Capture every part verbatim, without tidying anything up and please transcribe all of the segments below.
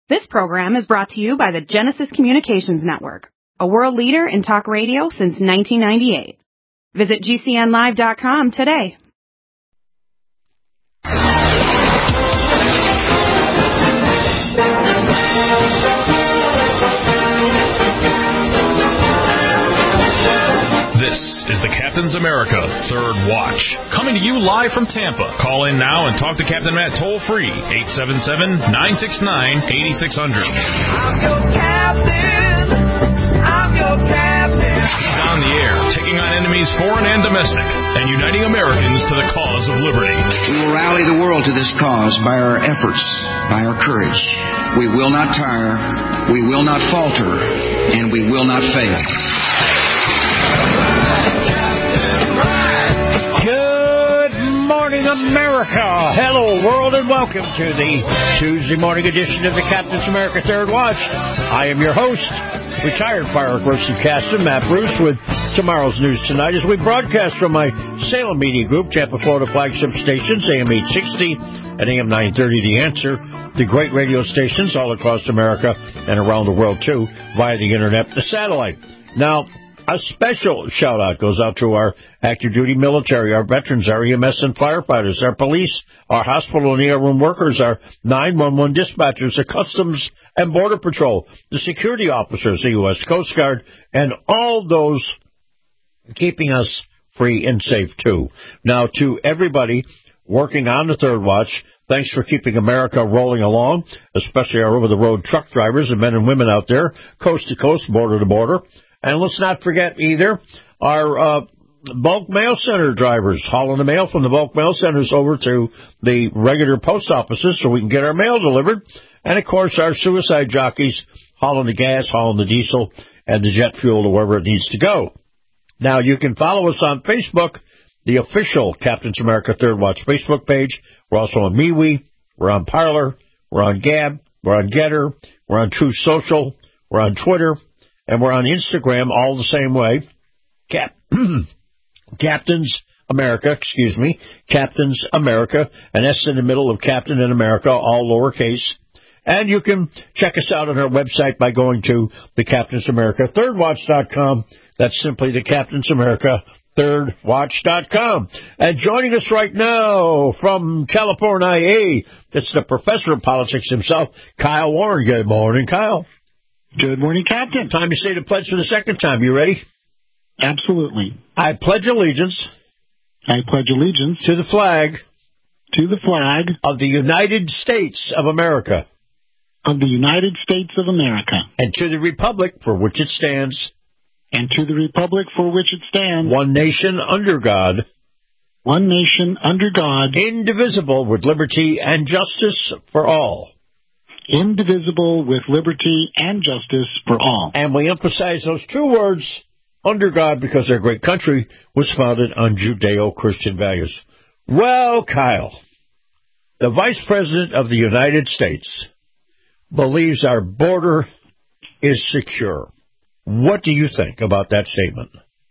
This program is brought to you by the Genesis Communications Network, a world leader in talk radio since nineteen ninety-eight. Visit G C N live dot com today. This is the Captain's America Third Watch, coming to you live from Tampa. Call in now and talk to Captain Matt toll-free, eight seven seven, nine six nine, eight six zero zero. I'm your captain. I'm your captain. He's on the air, taking on enemies foreign and domestic, and uniting Americans to the cause of liberty. We will rally the world to this cause by our efforts, by our courage. We will not tire, we will not falter, and we will not fail. Good morning, America. Hello, world, and welcome to the Tuesday morning edition of the Captain's America Third Watch. I am your host, retired fire aggressive captain Matt Bruce, with tomorrow's news tonight as we broadcast from my Salem Media Group, Tampa, Florida flagship stations, A M eight sixty and A M nine thirty, The Answer, the great radio stations all across America and around the world, too, via the internet, the satellite. Now, a special shout-out goes out to our active-duty military, our veterans, our E M S and firefighters, our police, our hospital and E R room workers, our nine one one dispatchers, the Customs and Border Patrol, the security officers, the U S Coast Guard, and all those keeping us free and safe, too. Now, to everybody working on the Third Watch, thanks for keeping America rolling along, especially our over-the-road truck drivers and men and women out there, coast to coast, border to border. And let's not forget either our uh, bulk mail center drivers hauling the mail from the bulk mail centers over to the regular post offices so we can get our mail delivered. And, of course, our suicide jockeys hauling the gas, hauling the diesel, and the jet fuel to wherever it needs to go. Now, you can follow us on Facebook, the official Captain's America Third Watch Facebook page. We're also on MeWe. We're on Parler. We're on Gab. We're on Getter. We're on Truth Social. We're on Twitter. And we're on Instagram all the same way. Cap- Captain's America, excuse me. Captain's America. An S in the middle of Captain and America, all lowercase. And you can check us out on our website by going to the Captain's America Third Watch dot com. That's simply the Captain's America Third Watch dot com. And joining us right now from California, it's the professor of politics himself, Kyle Warren. Good morning, Kyle. Good morning, Captain. Time to say the pledge for the second time. You ready? Absolutely. I pledge allegiance. I pledge allegiance to the flag. To the flag. Of the United States of America. Of the United States of America. And to the republic for which it stands. And to the republic for which it stands. One nation under God. One nation under God. Indivisible with liberty and justice for all. Indivisible with liberty and justice for all. And we emphasize those two words, under God, because our great country was founded on Judeo-Christian values. Well, Kyle, the Vice President of the United States believes our border is secure. What do you think about that statement?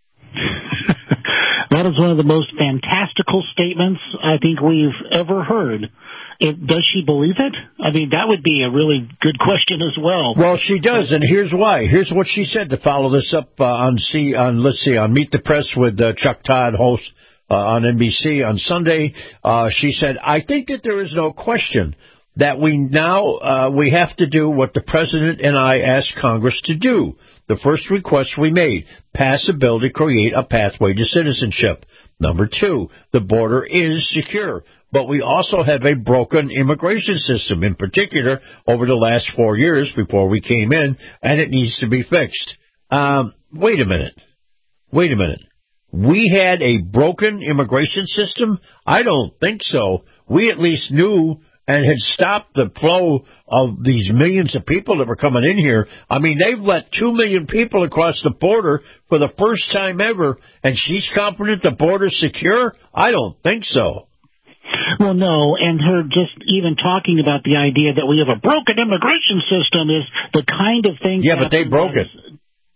That is one of the most fantastical statements I think we've ever heard. It, does she believe it? I mean, that would be a really good question as well. Well, she does, and here's why. Here's what she said to follow this up uh, on C on let's see on Meet the Press with uh, Chuck Todd, host uh, on N B C on Sunday. Uh, she said, "I think that there is no question that we now uh, we have to do what the president and I asked Congress to do. The first request we made: pass a bill to create a pathway to citizenship. Number two, the border is secure. But we also have a broken immigration system, in particular, over the last four years before we came in, and it needs to be fixed." Um, wait a minute. Wait a minute. We had a broken immigration system? I don't think so. We at least knew and had stopped the flow of these millions of people that were coming in here. I mean, they've let two million people across the border for the first time ever, and she's confident the border's secure? I don't think so. Well, no, and her just even talking about the idea that we have a broken immigration system is the kind of thing... Yeah, but they broke it.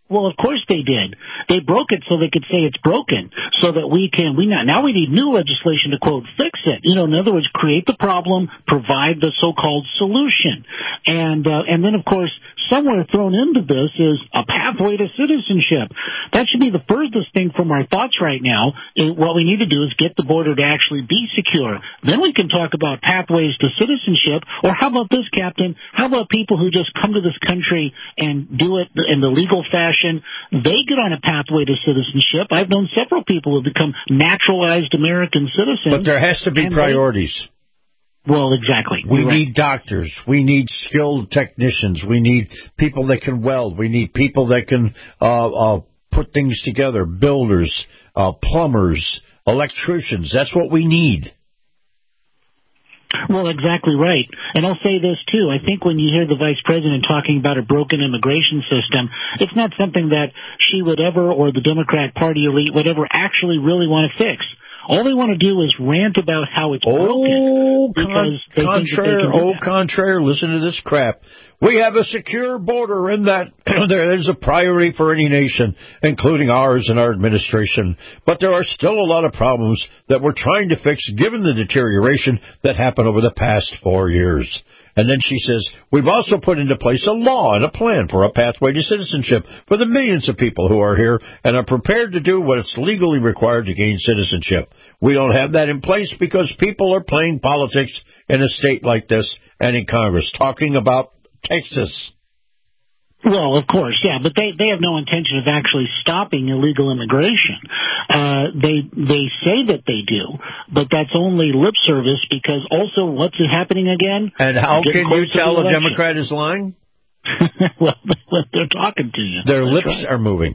Well, of course they did. They broke it so they could say it's broken, so that we can, we not, now we need new legislation to, quote, fix it. You know, in other words, create the problem, provide the so-called solution. And, uh, and then, of course, somewhere thrown into this is a pathway to citizenship. That should be the furthest thing from our thoughts right now. And what we need to do is get the border to actually be secure. Then we can talk about pathways to citizenship. Or how about this, Captain? How about people who just come to this country and do it in the legal fashion? They get on a pathway to citizenship. I've known several people who have become naturalized American citizens. But there has to be priorities. They, well, exactly. We You're need right. doctors. We need skilled technicians. We need people that can weld. We need people that can uh, uh, put things together, builders, uh, plumbers, electricians. That's what we need. Well, exactly right. And I'll say this, too. I think when you hear the vice president talking about a broken immigration system, it's not something that she would ever, or the Democrat Party elite would ever actually really want to fix. All they want to do is rant about how it's oh, broken. Because con- contraire, oh, that. contraire, listen to this crap. We have a secure border in that there is a priority for any nation, including ours and our administration. But there are still a lot of problems that we're trying to fix given the deterioration that happened over the past four years. And then she says, we've also put into place a law and a plan for a pathway to citizenship for the millions of people who are here and are prepared to do what is legally required to gain citizenship. We don't have that in place because people are playing politics in a state like this and in Congress, talking about Texas. Well, of course, yeah, but they, they have no intention of actually stopping illegal immigration. Uh, they they say that they do, but that's only lip service because also what's happening again? And how can you tell a Democrat is lying? Well, they're talking to you. Their That's lips right. are moving.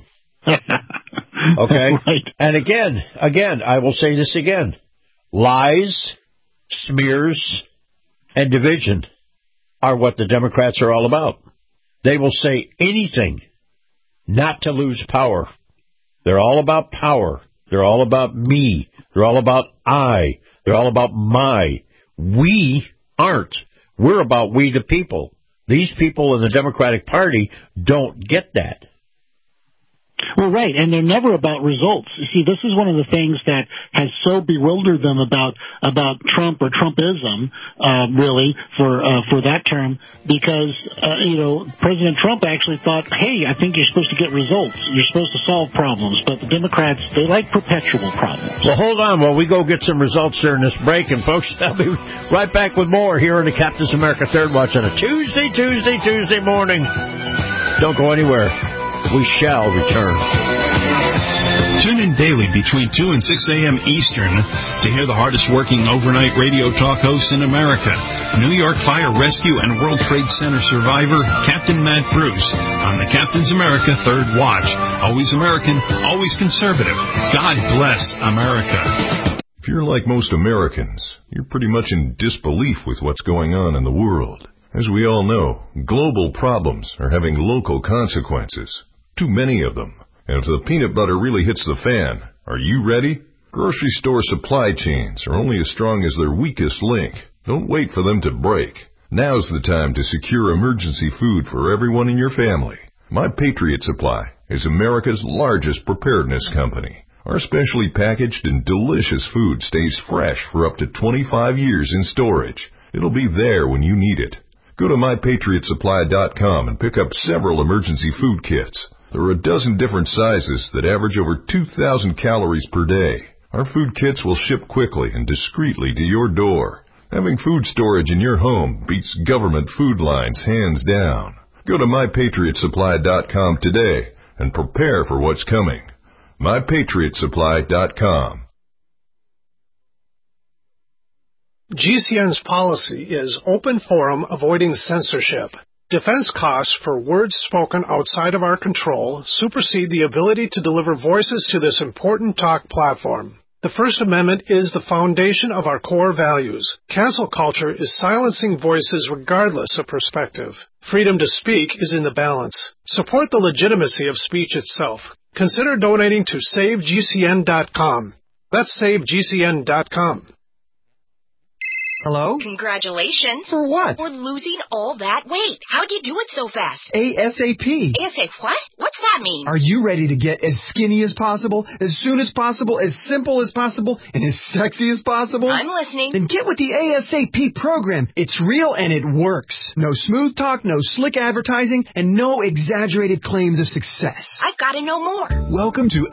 Okay? Right. And again, again, I will say this again. Lies, smears, and division are what the Democrats are all about. They will say anything not to lose power. They're all about power. They're all about me. They're all about I. They're all about my. We aren't. We're about we the people. These people in the Democratic Party don't get that. Well, right, and they're never about results. You see, this is one of the things that has so bewildered them about about Trump or Trumpism, uh, really, for uh, for that term, because, uh, you know, President Trump actually thought, hey, I think you're supposed to get results. You're supposed to solve problems. But the Democrats, they like perpetual problems. Well, hold on while we go get some results during this break. And, folks, I'll be right back with more here in the Captain's America Third Watch on a Tuesday, Tuesday, Tuesday morning. Don't go anywhere. We shall return. Tune in daily between two and six a.m. Eastern to hear the hardest working overnight radio talk host in America, New York Fire Rescue and World Trade Center survivor, Captain Matt Bruce, on the Captain's America Third Watch. Always American, always conservative. God bless America. If you're like most Americans, you're pretty much in disbelief with what's going on in the world. As we all know, global problems are having local consequences. Too many of them. And if the peanut butter really hits the fan, are you ready? Grocery store supply chains are only as strong as their weakest link. Don't wait for them to break. Now's the time to secure emergency food for everyone in your family. My Patriot Supply is America's largest preparedness company. Our specially packaged and delicious food stays fresh for up to twenty-five years in storage. It'll be there when you need it. Go to my patriot supply dot com and pick up several emergency food kits. There are a dozen different sizes that average over two thousand calories per day. Our food kits will ship quickly and discreetly to your door. Having food storage in your home beats government food lines hands down. Go to my patriot supply dot com today and prepare for what's coming. my patriot supply dot com. G C N's policy is open forum avoiding censorship. Defense costs for words spoken outside of our control supersede the ability to deliver voices to this important talk platform. The First Amendment is the foundation of our core values. Cancel culture is silencing voices regardless of perspective. Freedom to speak is in the balance. Support the legitimacy of speech itself. Consider donating to save G C N dot com. That's save G C N dot com. Hello? Congratulations. For what? For losing all that weight. How'd you do it so fast? ASAP. ASAP what? What's that mean? Are you ready to get as skinny as possible, as soon as possible, as simple as possible, and as sexy as possible? I'm listening. Then get with the ASAP program. It's real and it works. No smooth talk, no slick advertising, and no exaggerated claims of success. I've got to know more. Welcome to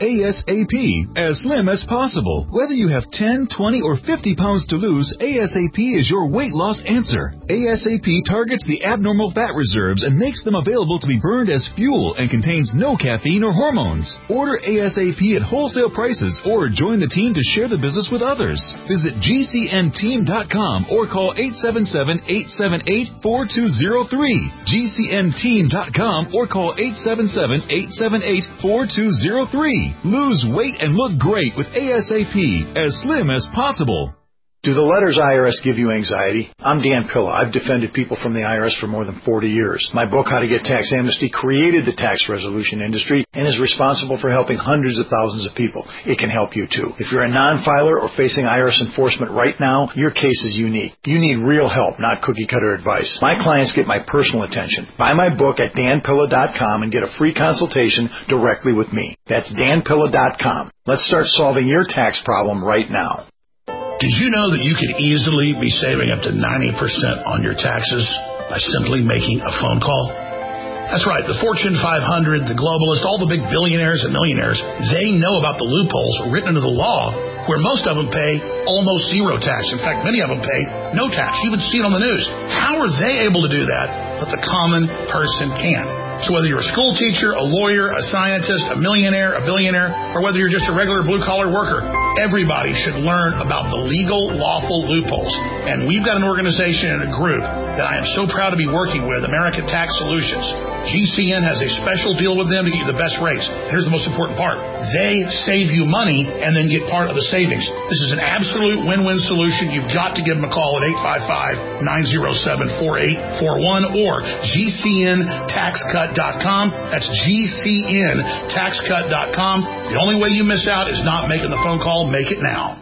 ASAP, as slim as possible. Whether you have ten, twenty, or fifty pounds to lose, ASAP is your weight loss answer. ASAP targets the abnormal fat reserves and makes them available to be burned as fuel and contains no caffeine or hormones. Order ASAP at wholesale prices or join the team to share the business with others. Visit G C N team dot com or call eight seven seven, eight seven eight, four two zero three. G C N team dot com or call eight seven seven, eight seven eight, four two zero three. Lose weight and look great with ASAP, as slim as possible. Do the letters I R S give you anxiety? I'm Dan Pilla. I've defended people from the I R S for more than forty years. My book, How to Get Tax Amnesty, created the tax resolution industry and is responsible for helping hundreds of thousands of people. It can help you, too. If you're a non-filer or facing I R S enforcement right now, your case is unique. You need real help, not cookie-cutter advice. My clients get my personal attention. Buy my book at dan pilla dot com and get a free consultation directly with me. That's dan pilla dot com. Let's start solving your tax problem right now. Did you know that you could easily be saving up to ninety percent on your taxes by simply making a phone call? That's right. The Fortune five hundred, the globalists, all the big billionaires and millionaires, they know about the loopholes written into the law where most of them pay almost zero tax. In fact, many of them pay no tax. You would see it on the news. How are they able to do that, but the common person can't? So whether you're a school teacher, a lawyer, a scientist, a millionaire, a billionaire, or whether you're just a regular blue-collar worker, everybody should learn about the legal, lawful loopholes. And we've got an organization and a group that I am so proud to be working with, American Tax Solutions. G C N has a special deal with them to get you the best rates. Here's the most important part. They save you money and then get part of the savings. This is an absolute win-win solution. You've got to give them a call at eight five five, nine oh seven, four eight four one or G C N tax cut dot com. That's G C N tax cut dot com. The only way you miss out is not making the phone call. Make it now.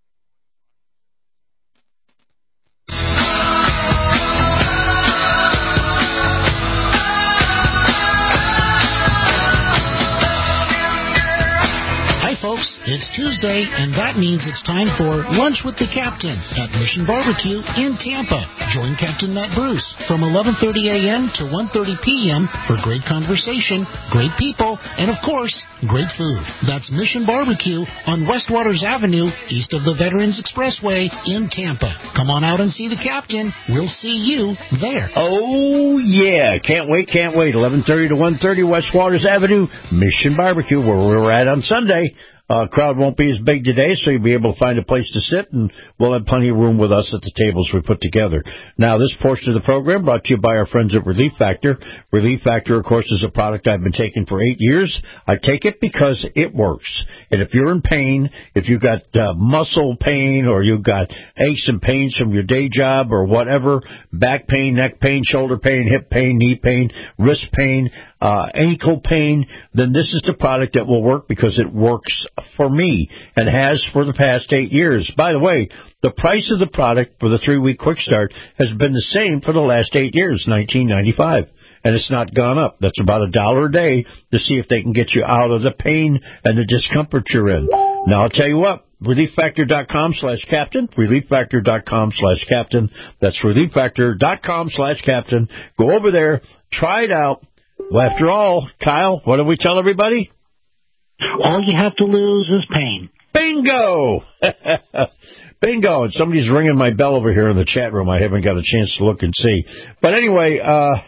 Folks, it's Tuesday, and that means it's time for Lunch with the Captain at Mission Barbecue in Tampa. Join Captain Matt Bruce from eleven thirty a.m. to one thirty p.m. for great conversation, great people, and, of course, great food. That's Mission Barbecue on West Waters Avenue, east of the Veterans Expressway in Tampa. Come on out and see the Captain. We'll see you there. Oh, yeah. Can't wait, can't wait. eleven thirty to one thirty West Waters Avenue, Mission Barbecue, where we were at on Sunday. Uh, crowd won't be as big today, so you'll be able to find a place to sit, and we'll have plenty of room with us at the tables we put together. Now, this portion of the program brought to you by our friends at Relief Factor. Relief Factor, of course, is a product I've been taking for eight years. I take it because it works. And if you're in pain, if you've got uh, muscle pain or you've got aches and pains from your day job or whatever, back pain, neck pain, shoulder pain, hip pain, knee pain, wrist pain, uh, ankle pain, then this is the product that will work because it works for me and has for the past eight years. By the way, the price of the product for the three-week quick start has been the same for the last eight years, nineteen ninety-five, and it's not gone up. That's about a dollar a day to see if they can get you out of the pain and the discomfort you're in. Now, I'll tell you what, relief factor dot com slash captain, relief factor dot com slash captain. That's relief factor dot com slash captain. Go over there, try it out. Well, after all, Kyle, what do we tell everybody? All you have to lose is pain. Bingo! Bingo! And somebody's ringing my bell over here in the chat room. I haven't got a chance to look and see. But anyway, uh,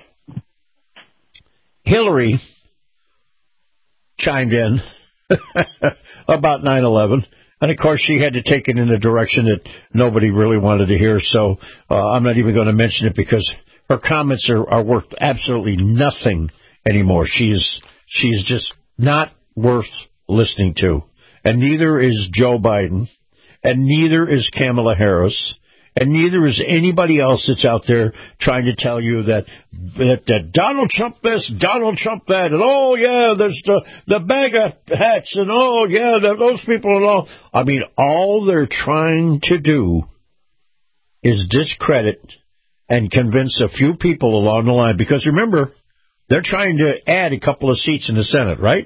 Hillary chimed in about nine eleven. And, of course, she had to take it in a direction that nobody really wanted to hear. So uh, I'm not even going to mention it because her comments are, are worth absolutely nothing anymore. She's she's just not worth listening to. And neither is Joe Biden, and neither is Kamala Harris, and neither is anybody else that's out there trying to tell you that that, that Donald Trump this, Donald Trump that, and oh, yeah, there's the, the bag of hats, and oh, yeah, those people and all. I mean, all they're trying to do is discredit and convince a few people along the line. Because remember, they're trying to add a couple of seats in the Senate, right?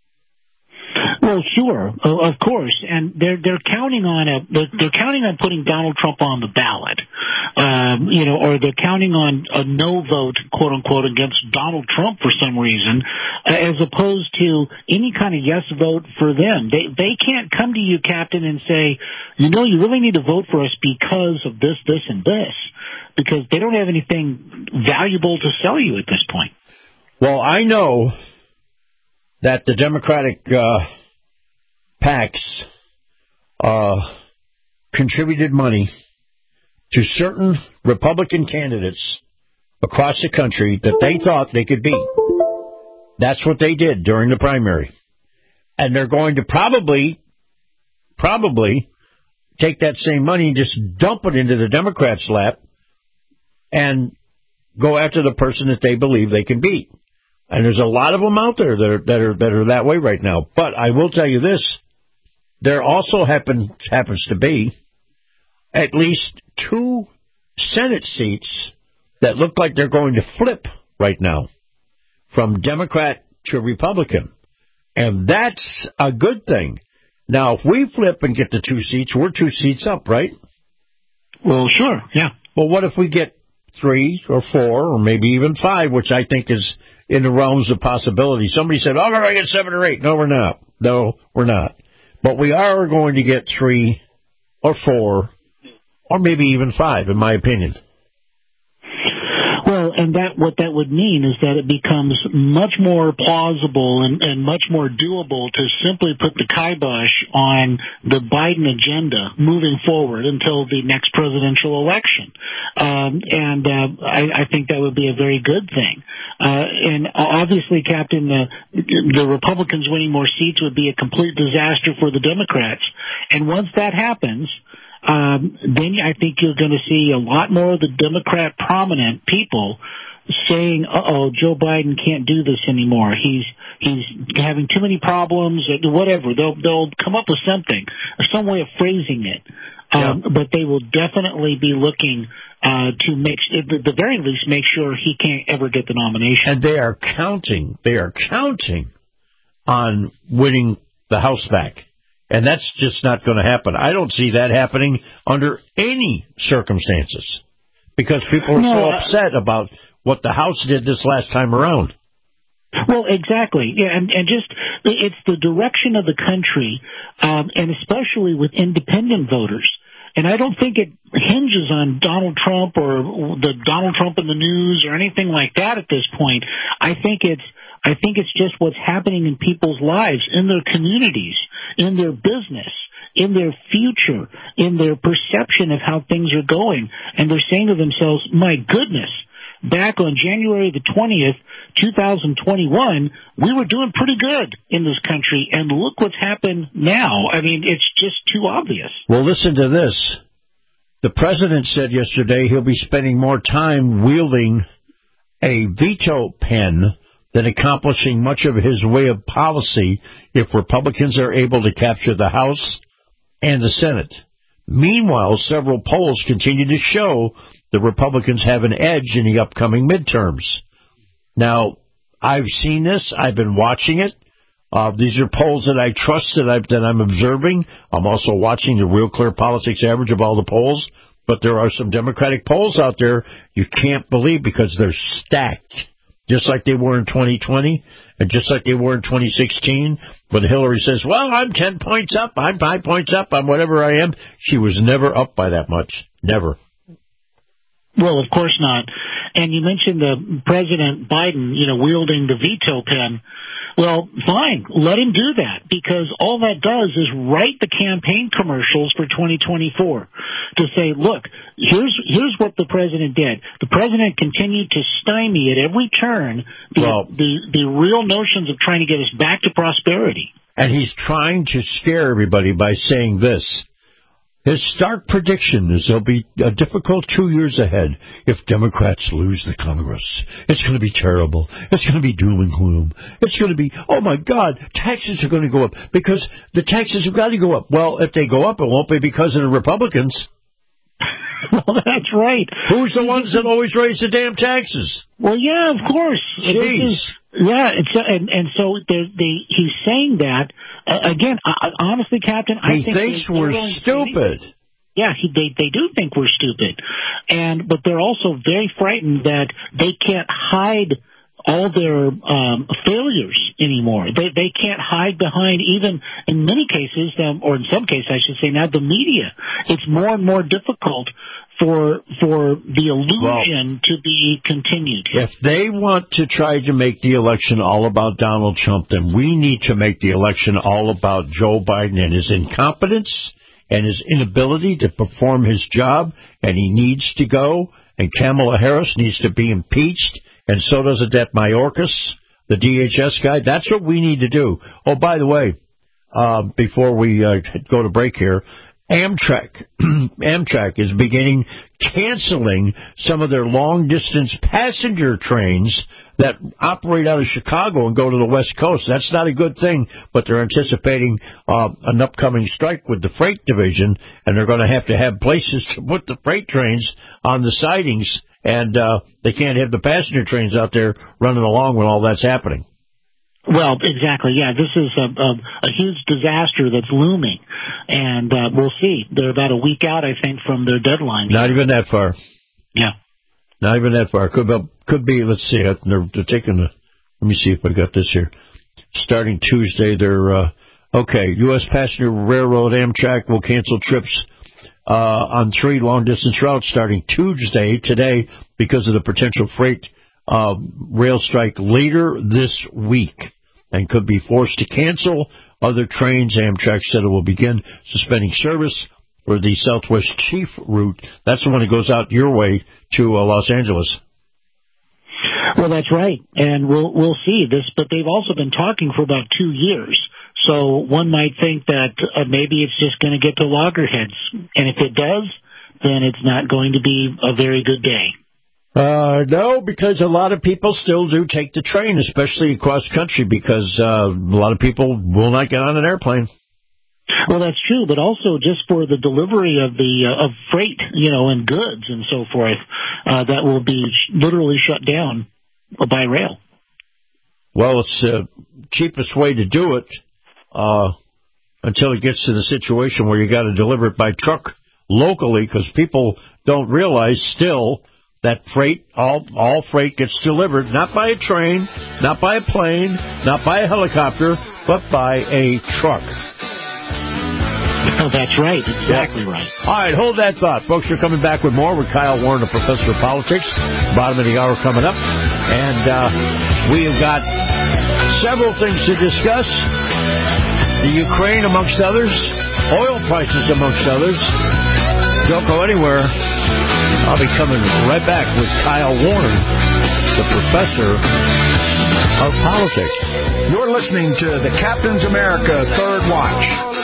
Well, sure, of course, and they're they're counting on a they're counting on putting Donald Trump on the ballot, um, you know, or they're counting on a no vote, quote unquote, against Donald Trump for some reason, as opposed to any kind of yes vote for them. They they can't come to you, Captain, and say, you know, you really need to vote for us because of this, this, and this, because they don't have anything valuable to sell you at this point. Well, I know that the Democratic uh, PACs uh, contributed money to certain Republican candidates across the country that they thought they could beat. That's what they did during the primary. And they're going to probably, probably take that same money and just dump it into the Democrats' lap and go after the person that they believe they can beat. And there's a lot of them out there that are that are that are that way right now. But I will tell you this: there also happen happens to be at least two Senate seats that look like they're going to flip right now from Democrat to Republican, and that's a good thing. Now, if we flip and get the two seats, we're two seats up, right? Well, sure, yeah. Well, what if we get three or four or maybe even five, which I think is in the realms of possibility? Somebody said, oh, we're going to get seven or eight. No, we're not. No, we're not. But we are going to get three or four or maybe even five, in my opinion. Well, and that what that would mean is that it becomes much more plausible and, and much more doable to simply put the kibosh on the Biden agenda moving forward until the next presidential election. Um, and uh, I, I think that would be a very good thing. Uh, and obviously, Captain, uh, the Republicans winning more seats would be a complete disaster for the Democrats. And once that happens, Um, then I think you're going to see a lot more of the Democrat prominent people saying, uh-oh, Joe Biden can't do this anymore. He's he's having too many problems, or whatever. They'll, they'll come up with something, or some way of phrasing it. Um, yeah. But they will definitely be looking uh, to make, at the very least, make sure he can't ever get the nomination. And they are counting, they are counting on winning the House back. And that's just not going to happen. I don't see that happening under any circumstances because people are no, so upset about what the House did this last time around. Well, exactly. Yeah, and, and just it's the direction of the country, um, and especially with independent voters. And I don't think it hinges on Donald Trump or the Donald Trump in the news or anything like that at this point. I think it's I think it's just what's happening in people's lives, in their communities, in their business, in their future, in their perception of how things are going. And they're saying to themselves, my goodness, back on January the twentieth, twenty twenty-one, we were doing pretty good in this country. And look what's happened now. I mean, it's just too obvious. Well, listen to this. The president said yesterday he'll be spending more time wielding a veto pen than accomplishing much of his way of policy if Republicans are able to capture the House and the Senate. Meanwhile, several polls continue to show the Republicans have an edge in the upcoming midterms. Now, I've seen this. I've been watching it. Uh, these are polls that I trust that, I've, that I'm observing. I'm also watching the Real Clear Politics average of all the polls. But there are some Democratic polls out there you can't believe because they're stacked. Just like they were in twenty twenty, and just like they were in twenty sixteen, when Hillary says, well, I'm ten points up, I'm five points up, I'm whatever I am. She was never up by that much. Never. Well, of course not. And you mentioned the President Biden, you know, wielding the veto pen. Well, fine, let him do that, because all that does is write the campaign commercials for twenty twenty-four to say, look, here's here's what the president did. The president continued to stymie at every turn the, well, the, the real notions of trying to get us back to prosperity. And he's trying to scare everybody by saying this. His stark prediction is there'll be a difficult two years ahead if Democrats lose the Congress. It's going to be terrible. It's going to be doom and gloom. It's going to be, oh, my God, taxes are going to go up because the taxes have got to go up. Well, if they go up, it won't be because of the Republicans. Well, that's right. Who's the ones that always raise the damn taxes? Well, yeah, of course. Jeez. Is, yeah, it's, uh, and and so they, they, he's saying that uh, again. I, honestly, Captain, I he think thinks they, we're stupid. Yeah, he, they they do think we're stupid, and but they're also very frightened that they can't hide all their um, failures anymore. They they can't hide behind, even in many cases, um, or in some cases, I should say now, the media. It's more and more difficult for for the illusion well, to be continued. If they want to try to make the election all about Donald Trump, then we need to make the election all about Joe Biden and his incompetence and his inability to perform his job, and he needs to go, and Kamala Harris needs to be impeached, and so does Adet Mayorkas, the D H S guy. That's what we need to do. Oh, by the way, uh, before we uh, go to break here, Amtrak, Amtrak is beginning canceling some of their long-distance passenger trains that operate out of Chicago and go to the West Coast. That's not a good thing, but they're anticipating uh, an upcoming strike with the freight division, and they're going to have to have places to put the freight trains on the sidings, and uh, they can't have the passenger trains out there running along when all that's happening. Well, exactly. Yeah, this is a, a, a huge disaster that's looming, and uh, we'll see. They're about a week out, I think, from their deadline. Not even that far. Yeah. Not even that far. Could be, could be let's see, they're, they're taking a, let me see if I got this here. Starting Tuesday, they're, uh, okay, U S Passenger Railroad Amtrak will cancel trips uh, on three long-distance routes starting Tuesday, today, because of the potential freight uh, rail strike later this week, and could be forced to cancel other trains. Amtrak said it will begin suspending service for the Southwest Chief route. That's the one that goes out your way to uh, Los Angeles. Well, that's right, and we'll we'll see this. But they've also been talking for about two years, so one might think that uh, maybe it's just going to get to loggerheads, and if it does, then it's not going to be a very good day. Uh, no, because a lot of people still do take the train, especially across country, because uh, a lot of people will not get on an airplane. Well, that's true, but also just for the delivery of the uh, of freight, you know, and goods and so forth, uh, that will be sh- literally shut down by rail. Well, it's the cheapest way to do it uh, until it gets to the situation where you got to deliver it by truck locally, because people don't realize still that freight, all all freight gets delivered not by a train, not by a plane, not by a helicopter, but by a truck. Oh, that's right. Exactly yeah. right. All right, hold that thought. Folks, we're coming back with more with Kyle Warren, a professor of politics. Bottom of the hour coming up. And uh, we have got several things to discuss. The Ukraine, amongst others. Oil prices, amongst others. Don't go anywhere. I'll be coming right back with Kyle Warren, the professor of politics. You're listening to the Captain's America Third Watch.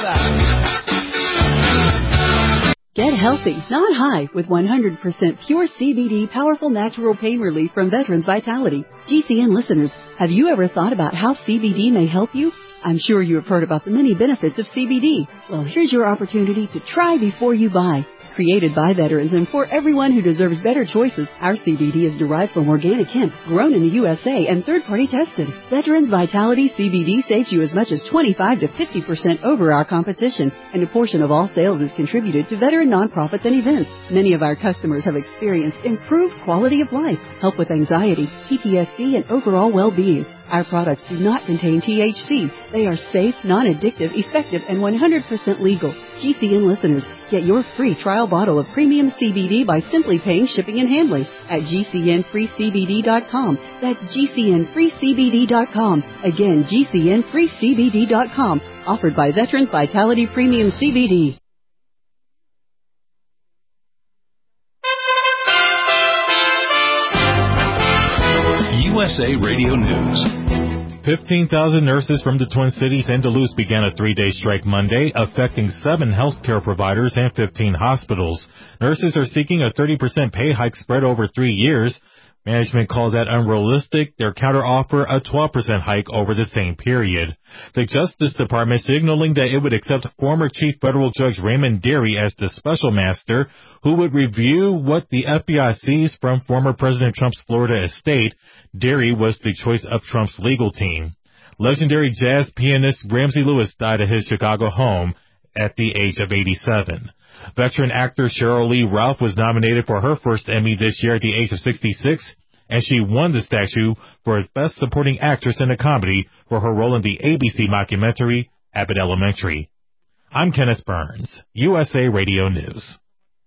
Get healthy, not high, with one hundred percent pure C B D powerful natural pain relief from Veterans Vitality. G C N listeners, have you ever thought about how C B D may help you? I'm sure you have heard about the many benefits of C B D. Well, here's your opportunity to try before you buy. Created by veterans and for everyone who deserves better choices, our C B D is derived from organic hemp, grown in the U S A and third-party tested. Veterans Vitality C B D saves you as much as twenty-five to fifty percent over our competition, and a portion of all sales is contributed to veteran nonprofits and events. Many of our customers have experienced improved quality of life, help with anxiety, P T S D, and overall well-being. Our products do not contain T H C. They are safe, non-addictive, effective, and one hundred percent legal. G C N listeners, get your free trial bottle of premium C B D by simply paying shipping and handling at G C N free C B D dot com. That's G C N free C B D dot com. Again, G C N free C B D dot com. Offered by Veterans Vitality Premium C B D. U S A Radio News. fifteen thousand nurses from the Twin Cities and Duluth began a three-day strike Monday, affecting seven healthcare providers and fifteen hospitals. Nurses are seeking a thirty percent pay hike spread over three years. Management called that unrealistic, their counteroffer a twelve percent hike over the same period. The Justice Department signaling that it would accept former Chief Federal Judge Raymond Derry as the special master who would review what the F B I seized from former President Trump's Florida estate. Derry was the choice of Trump's legal team. Legendary jazz pianist Ramsey Lewis died at his Chicago home at the age of eighty-seven. Veteran actor Sheryl Lee Ralph was nominated for her first Emmy this year at the age of sixty-six, and she won the statue for Best Supporting Actress in a Comedy for her role in the A B C mockumentary Abbott Elementary. I'm Kenneth Burns, U S A Radio News.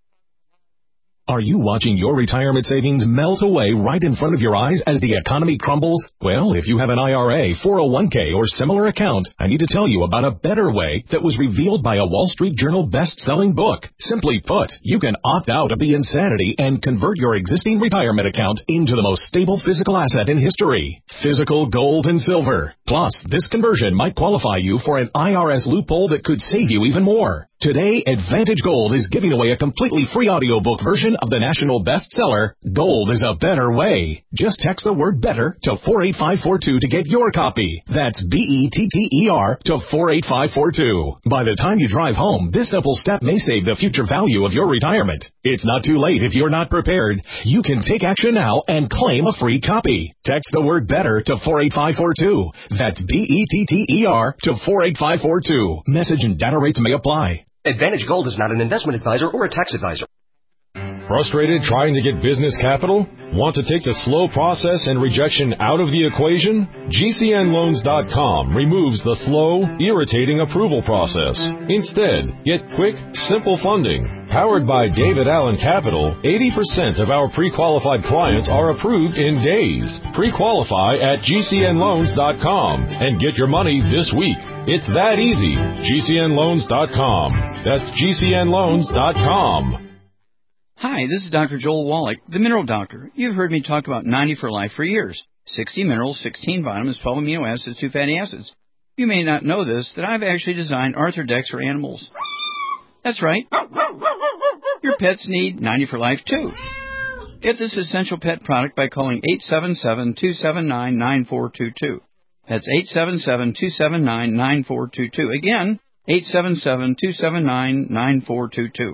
Are you watching your retirement savings melt away right in front of your eyes as the economy crumbles? Well, if you have an I R A, four oh one k, or similar account, I need to tell you about a better way that was revealed by a Wall Street Journal best-selling book. Simply put, you can opt out of the insanity and convert your existing retirement account into the most stable physical asset in history, physical gold and silver. Plus, this conversion might qualify you for an I R S loophole that could save you even more. Today, Advantage Gold is giving away a completely free audiobook version of the national bestseller, Gold is a Better Way. Just text the word BETTER to four eight five four two to get your copy. That's B E T T E R to four eight five four two. By the time you drive home, this simple step may save the future value of your retirement. It's not too late if you're not prepared. You can take action now and claim a free copy. Text the word BETTER to four eight five four two. That's B E T T E R to four eight five four two. Message and data rates may apply. Advantage Gold is not an investment advisor or a tax advisor. Frustrated trying to get business capital? Want to take the slow process and rejection out of the equation? G C N loans dot com removes the slow, irritating approval process. Instead, get quick, simple funding. Powered by David Allen Capital, eighty percent of our pre-qualified clients are approved in days. Pre-qualify at G C N loans dot com and get your money this week. It's that easy. G C N loans dot com. That's G C N loans dot com. Hi, this is Doctor Joel Wallach, the Mineral Doctor. You've heard me talk about ninety for Life for years. sixty minerals, sixteen vitamins, twelve amino acids, two fatty acids. You may not know this, that I've actually designed Arthrodex for animals. That's right. Your pets need ninety for Life, too. Get this essential pet product by calling eight seven seven, two seven nine, nine four two two. That's eight seven seven, two seven nine, nine four two two. Again, eight seven seven, two seven nine, nine four two two.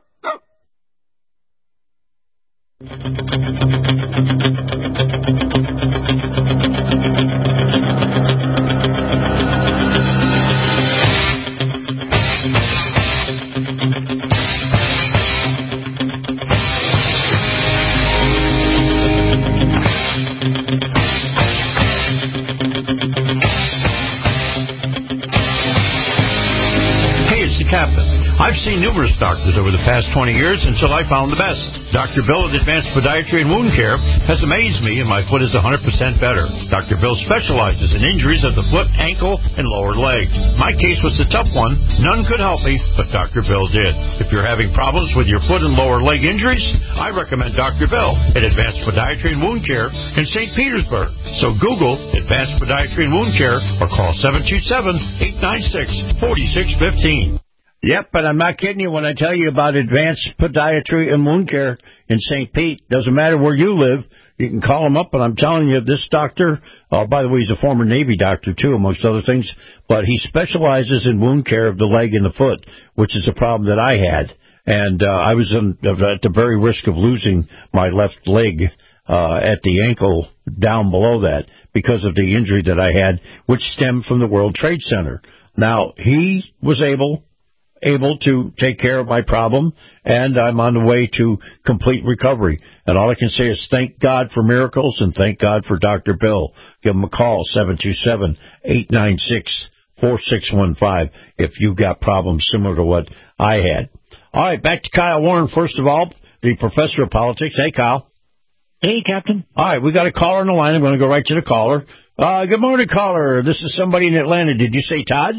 Captain. I've seen numerous doctors over the past twenty years until I found the best. Doctor Bill at Advanced Podiatry and Wound Care has amazed me, and my foot is one hundred percent better. Doctor Bill specializes in injuries of the foot, ankle, and lower leg. My case was a tough one. None could help me, but Doctor Bill did. If you're having problems with your foot and lower leg injuries, I recommend Doctor Bill at Advanced Podiatry and Wound Care in Saint Petersburg. So Google Advanced Podiatry and Wound Care or call seven two seven, eight nine six, four six one five. Yep, but I'm not kidding you when I tell you about Advanced Podiatry and Wound Care in Saint Pete. Doesn't matter where you live. You can call them up, and I'm telling you, this doctor, uh, by the way, he's a former Navy doctor, too, amongst other things, but he specializes in wound care of the leg and the foot, which is a problem that I had. And uh, I was in, at the very risk of losing my left leg uh, at the ankle down below that because of the injury that I had, which stemmed from the World Trade Center. Now, he was able... able to take care of my problem, and I'm on the way to complete recovery. And all I can say is thank God for miracles and thank God for Doctor Bill. Give him a call, seven two seven, eight nine six, four six one five, if you've got problems similar to what I had. All right, back to Kyle Warren, first of all, the professor of politics. Hey, Kyle. Hey, Captain. All right, we got a caller on the line. I'm going to go right to the caller. Uh, good morning, caller. This is somebody in Atlanta. Did you say Todd?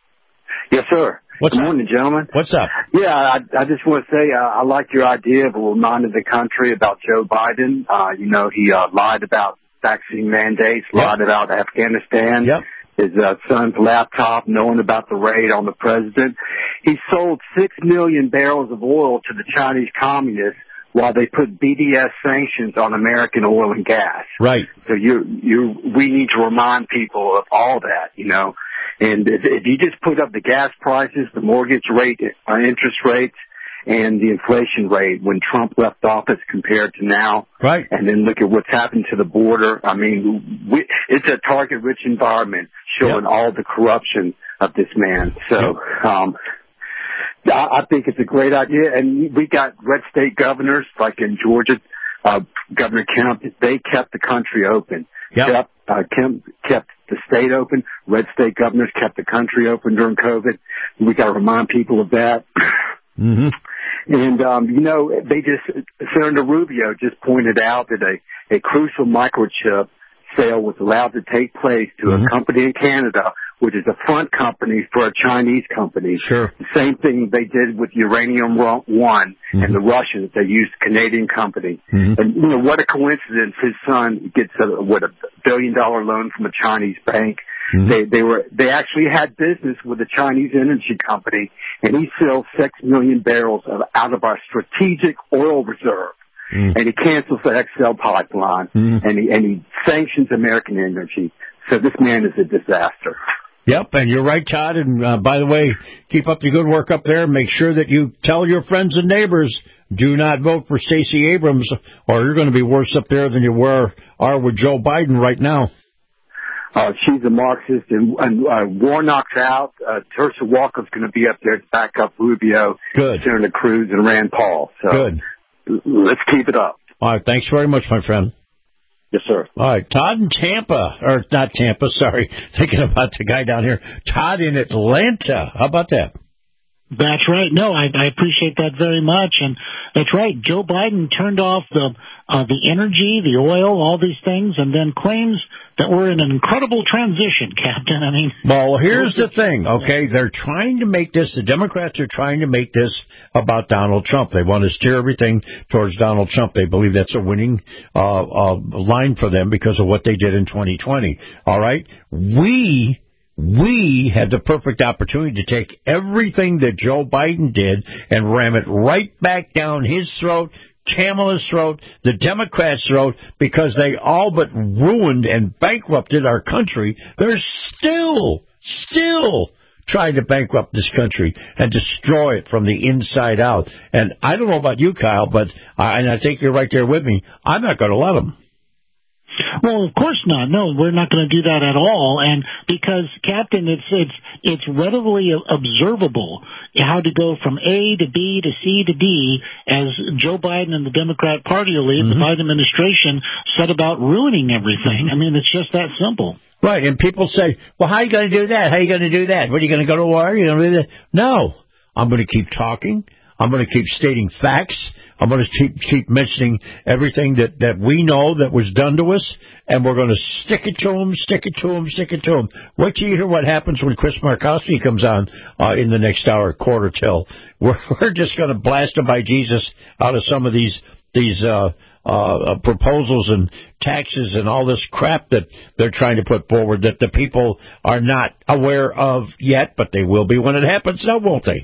Yes, sir. What's Good up? morning, gentlemen. What's up? Yeah, I, I just want to say uh, I like your idea of reminding the country about Joe Biden. Uh, you know, he uh, lied about vaccine mandates, yep. lied about Afghanistan, yep. his uh, son's laptop, knowing about the raid on the president. He sold six million barrels of oil to the Chinese communists while they put B D S sanctions on American oil and gas. Right. So you, you, we need to remind people of all that, you know. And if, if you just put up the gas prices, the mortgage rate, uh, interest rates, and the inflation rate when Trump left office compared to now. Right. And then look at what's happened to the border. I mean, we, it's a target-rich environment showing yep. all the corruption of this man. So, yep. um, I, I think it's a great idea. And we got red state governors, like in Georgia, uh, Governor Kemp, they kept the country open. Yep. Kept, uh, Kemp kept the state open. Red state governors kept the country open during COVID. We got to remind people of that. Mm-hmm. And, um, you know, they just, Senator Rubio just pointed out that a, a crucial microchip sale was allowed to take place to mm-hmm. a company in Canada, which is a front company for a Chinese company. Sure. The same thing they did with Uranium One mm-hmm. and the Russians. They used a Canadian company. Mm-hmm. And, you know, what a coincidence. His son gets a, what, a billion dollar loan from a Chinese bank. Mm-hmm. They, they were, they actually had business with a Chinese energy company, and he sells six million barrels of, out of our strategic oil reserve. Mm-hmm. And he cancels the X L pipeline, mm-hmm. and he, and he sanctions American energy. So this man is a disaster. Yep, and you're right, Todd. And uh, by the way, keep up the good work up there. Make sure that you tell your friends and neighbors, do not vote for Stacey Abrams, or you're going to be worse up there than you were are with Joe Biden right now. Uh, she's a Marxist, and, and uh, Warnock's out. Uh, Teresa Walker's going to be up there to back up Rubio, Good. Senator Cruz, and Rand Paul. So Good. Let's keep it up. All right, thanks very much, my friend. Yes, sir. All right, Todd in Tampa, or not Tampa, sorry, thinking about the guy down here. Todd in Atlanta. How about that? That's right. No, I, I appreciate that very much, and that's right. Joe Biden turned off the uh, the energy, the oil, all these things, and then claims that we're in an incredible transition, Captain. I mean, well, here's the thing, okay? They're trying to make this, the Democrats are trying to make this about Donald Trump. They want to steer everything towards Donald Trump. They believe that's a winning uh, uh, line for them because of what they did in twenty twenty. All right? We... We had the perfect opportunity to take everything that Joe Biden did and ram it right back down his throat, Kamala's throat, the Democrats' throat, because they all but ruined and bankrupted our country. They're still, still trying to bankrupt this country and destroy it from the inside out. And I don't know about you, Kyle, but I, and I think you're right there with me, I'm not going to let them. Well, of course not. No, we're not going to do that at all. And because, Captain, it's it's it's readily observable how to go from A to B to C to D as Joe Biden and the Democrat Party elite, mm-hmm. the Biden administration, set about ruining everything. I mean, it's just that simple. Right, and people say, well, how are you going to do that? How are you going to do that? What, are you going to go to war? Are you going to do that? No, I'm going to keep talking. I'm going to keep stating facts. I'm going to keep, keep mentioning everything that, that we know that was done to us, and we're going to stick it to them, stick it to them, stick it to them. Wait till you hear what happens when Chris Markowski comes on uh, in the next hour, quarter till. We're, we're just going to blast them by Jesus out of some of these these uh, uh, proposals and taxes and all this crap that they're trying to put forward that the people are not aware of yet, but they will be when it happens, now won't they?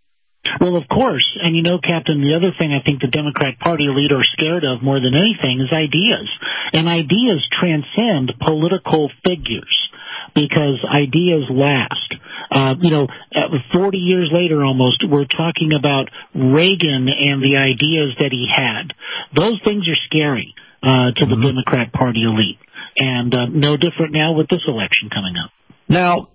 Well, of course. And, you know, Captain, the other thing I think the Democrat Party elite are scared of more than anything is ideas. And ideas transcend political figures because ideas last. Uh, you know, forty years later almost, we're talking about Reagan and the ideas that he had. Those things are scary uh, to the mm-hmm. Democrat Party elite. And uh, no different now with this election coming up. Now,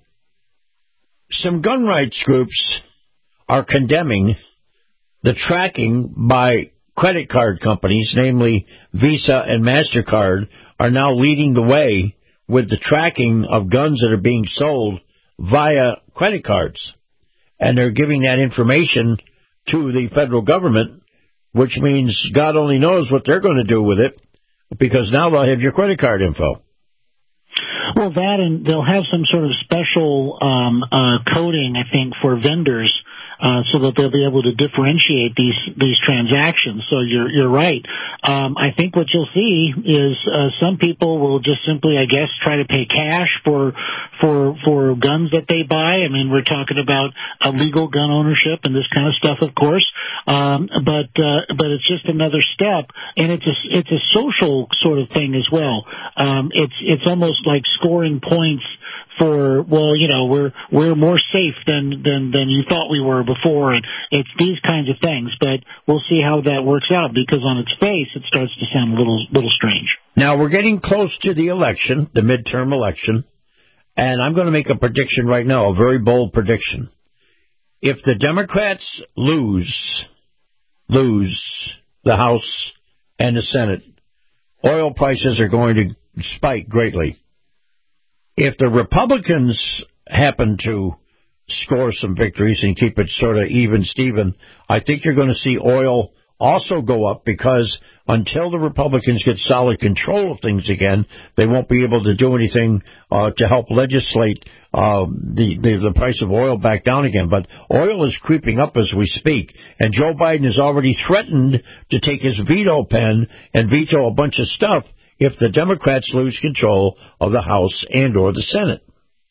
some gun rights groups are condemning the tracking by credit card companies, namely Visa and MasterCard, are now leading the way with the tracking of guns that are being sold via credit cards. And they're giving that information to the federal government, which means God only knows what they're going to do with it, because now they'll have your credit card info. Well, that, and they'll have some sort of special um, uh, coding, I think, for vendors uh, so that they'll be able to differentiate these these transactions. So you're you're right. Um, I think what you'll see is uh, some people will just simply, I guess, try to pay cash for for for guns that they buy. I mean, we're talking about illegal gun ownership and this kind of stuff, of course. Um, but uh, but it's just another step, and it's a it's a social sort of thing as well. Um, it's it's almost like scoring points for, well, you know, we're we're more safe than than than you thought we were before, and it's these kinds of things. But we'll see how that works out, because on its face it starts to sound a little little strange. Now we're getting close to the election, the midterm election, and I'm going to make a prediction right now, a very bold prediction. If the Democrats lose lose the House and the Senate, oil prices are going to spike greatly. If the Republicans happen to score some victories and keep it sort of even Steven, I think you're going to see oil also go up, because until the Republicans get solid control of things again, they won't be able to do anything uh, to help legislate uh, the, the the price of oil back down again. But oil is creeping up as we speak, and Joe Biden has already threatened to take his veto pen and veto a bunch of stuff if the Democrats lose control of the House and or the Senate.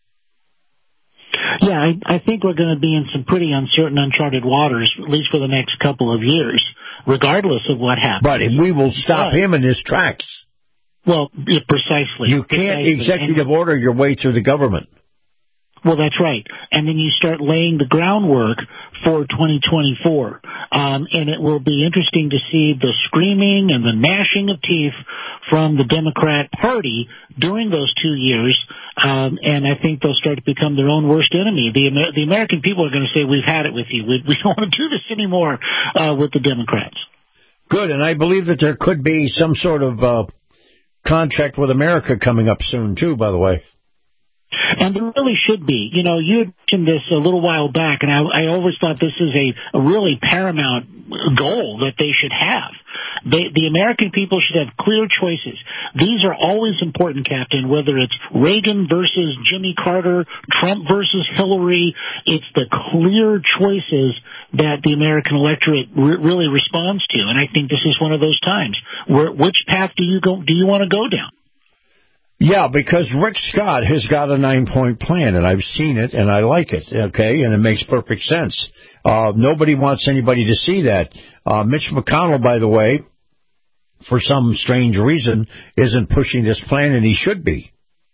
Yeah, I, I think we're going to be in some pretty uncertain, uncharted waters, at least for the next couple of years, regardless of what happens. But we will stop but, him in his tracks. Well, yeah, precisely. You can't precisely. executive and, order your way through the government. Well, that's right. And then you start laying the groundwork for twenty twenty-four. Um, and it will be interesting to see the screaming and the gnashing of teeth from the Democrat Party during those two years. Um, and I think they'll start to become their own worst enemy. The, Amer- the American people are going to say, we've had it with you. We, we don't want to do this anymore uh, with the Democrats. Good. And I believe that there could be some sort of uh, contract with America coming up soon, too, by the way. And there really should be. You know, you mentioned this a little while back, and I, I always thought this is a, a really paramount goal that they should have. They, the American people should have clear choices. These are always important, Captain, whether it's Reagan versus Jimmy Carter, Trump versus Hillary. It's the clear choices that the American electorate re- really responds to. And I think this is one of those times. Where, which path do you go? Do you want to go down? Yeah, because Rick Scott has got a nine-point plan, and I've seen it, and I like it, okay, and it makes perfect sense. Uh, nobody wants anybody to see that. Uh, Mitch McConnell, by the way, for some strange reason, isn't pushing this plan, and he should be.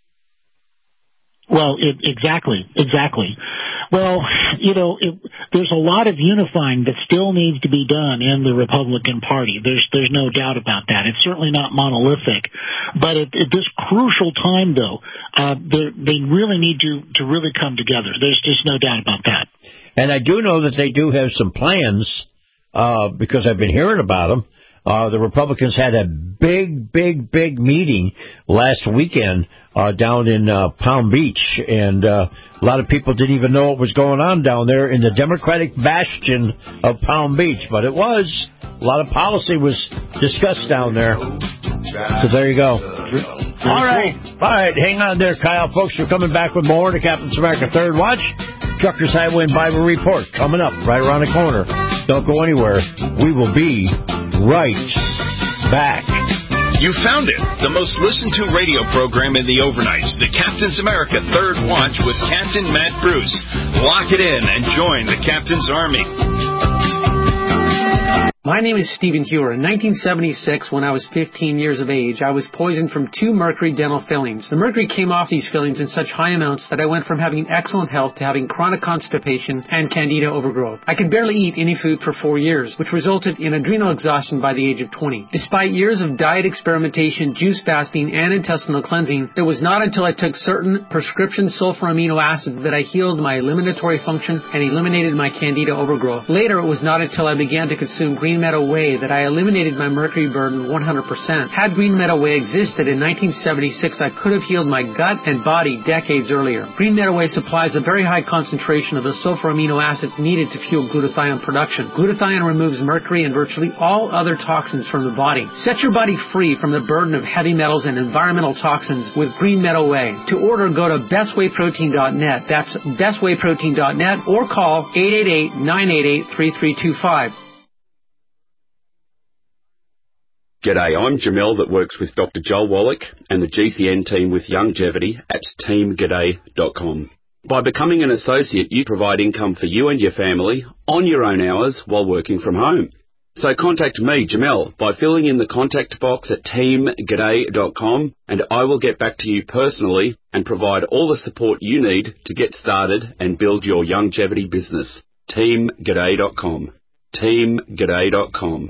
Well, it, exactly, exactly. Well, you know, it, there's a lot of unifying that still needs to be done in the Republican Party. There's there's no doubt about that. It's certainly not monolithic. But at, at this crucial time, though, uh, they really need to, to really come together. There's just no doubt about that. And I do know that they do have some plans, uh, because I've been hearing about them. Uh, the Republicans had a big, big, big meeting last weekend uh, down in uh, Palm Beach, and uh, a lot of people didn't even know what was going on down there in the Democratic bastion of Palm Beach, but it was. A lot of policy was discussed down there. So there you go. All right. All right. Hang on there, Kyle. Folks, we're coming back with more to Captain's America Third Watch. Truckers Highway and Bible Report coming up right around the corner. Don't go anywhere. We will be right back. You found it. The most listened to radio program in the overnights. The Captain's America Third Watch with Captain Matt Bruce. Lock it in and join the Captain's Army. My name is Stephen Hewer. In nineteen seventy-six, when I was fifteen years of age, I was poisoned from two mercury dental fillings. The mercury came off these fillings in such high amounts that I went from having excellent health to having chronic constipation and candida overgrowth. I could barely eat any food for four years, which resulted in adrenal exhaustion by the age of twenty. Despite years of diet experimentation, juice fasting, and intestinal cleansing, it was not until I took certain prescription sulfur amino acids that I healed my eliminatory function and eliminated my candida overgrowth. Later, it was not until I began to consume green Green Meadow Whey that I eliminated my mercury burden one hundred percent. Had Green Meadow Whey existed in nineteen seventy-six, I could have healed my gut and body decades earlier. Green Meadow Whey supplies a very high concentration of the sulfur amino acids needed to fuel glutathione production. Glutathione removes mercury and virtually all other toxins from the body. Set your body free from the burden of heavy metals and environmental toxins with Green Meadow Whey. To order, go to best way protein dot net. That's best way protein dot net or call eight eight eight, nine eight eight, three three two five. G'day, I'm Jamel that works with Doctor Joel Wallach and the G C N team with Longevity at team g'day dot com. By becoming an associate, you provide income for you and your family on your own hours while working from home. So contact me, Jamel, by filling in the contact box at team g'day dot com, and I will get back to you personally and provide all the support you need to get started and build your longevity business. team g'day dot com. team g'day dot com.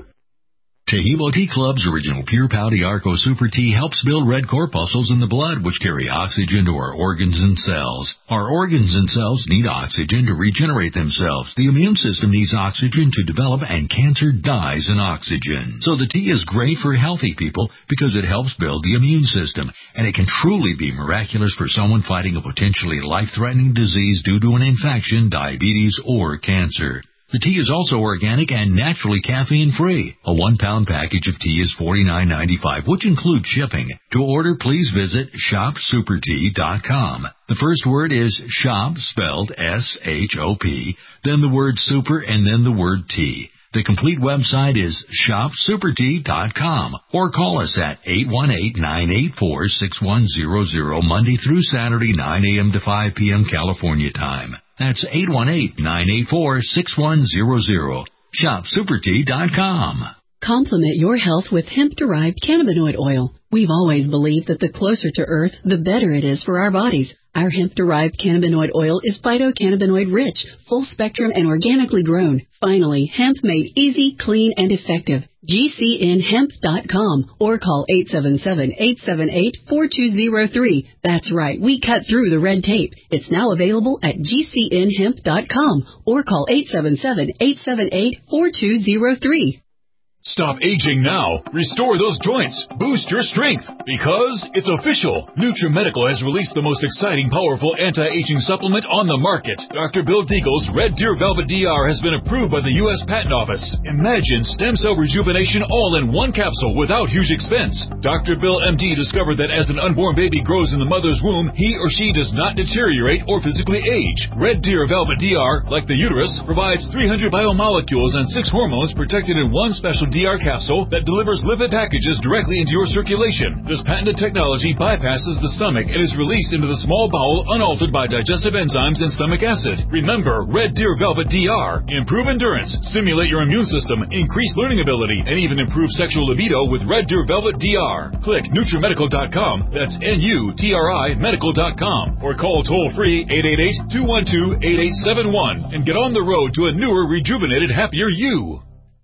Tehebo Tea Club's original Pure Pouty Arco Super Tea helps build red corpuscles in the blood, which carry oxygen to our organs and cells. Our organs and cells need oxygen to regenerate themselves. The immune system needs oxygen to develop, and cancer dies in oxygen. So the tea is great for healthy people because it helps build the immune system, and it can truly be miraculous for someone fighting a potentially life-threatening disease due to an infection, diabetes, or cancer. The tea is also organic and naturally caffeine-free. A one-pound package of tea is forty-nine ninety-five, which includes shipping. To order, please visit shop super tea dot com. The first word is shop, spelled S H O P, then the word super, and then the word tea. The complete website is shop super tea dot com, or call us at eight one eight, nine eight four, six one zero zero Monday through Saturday, nine a.m. to five p.m. California time. That's eight one eight, nine eight four, six one zero zero. shop super tea dot com. Complement your health with hemp-derived cannabinoid oil. We've always believed that the closer to Earth, the better it is for our bodies. Our hemp-derived cannabinoid oil is phytocannabinoid-rich, full-spectrum, and organically grown. Finally, hemp made easy, clean, and effective. G C N hemp dot com or call eight seven seven, eight seven eight, four two zero three. That's right, we cut through the red tape. It's now available at G C N hemp dot com or call eight seven seven, eight seven eight, four two zero three. Stop aging now. Restore those joints. Boost your strength. Because it's official. NutriMedical has released the most exciting, powerful anti-aging supplement on the market. Doctor Bill Deagle's Red Deer Velvet D R has been approved by the U S Patent Office. Imagine stem cell rejuvenation all in one capsule without huge expense. Doctor Bill M D discovered that as an unborn baby grows in the mother's womb, he or she does not deteriorate or physically age. Red Deer Velvet D R, like the uterus, provides three hundred biomolecules and six hormones protected in one special D R capsule that delivers lipid packages directly into your circulation. This patented technology bypasses the stomach and is released into the small bowel unaltered by digestive enzymes and stomach acid. Remember, Red Deer Velvet D R. Improve endurance, stimulate your immune system, increase learning ability, and even improve sexual libido with Red Deer Velvet D R. Click NutriMedical dot com, that's N U T R I medical dot com, or call toll-free eight eight eight, two one two, eight eight seven one and get on the road to a newer, rejuvenated, happier you.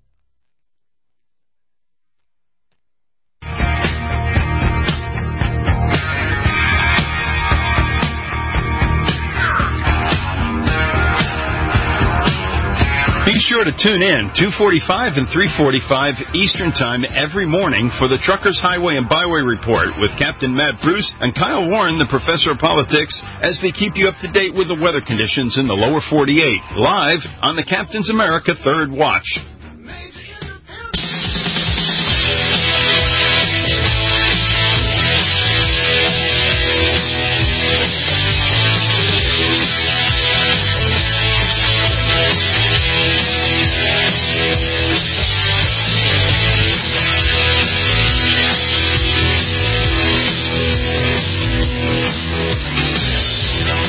Be sure to tune in two forty-five and three forty-five Eastern Time every morning for the Truckers Highway and Byway Report with Captain Matt Bruce and Kyle Warren, the Professor of Politics, as they keep you up to date with the weather conditions in the lower forty-eight, live on the Captain's America Third Watch.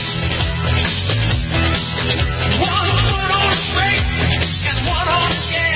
One foot on the brake and one on the gas.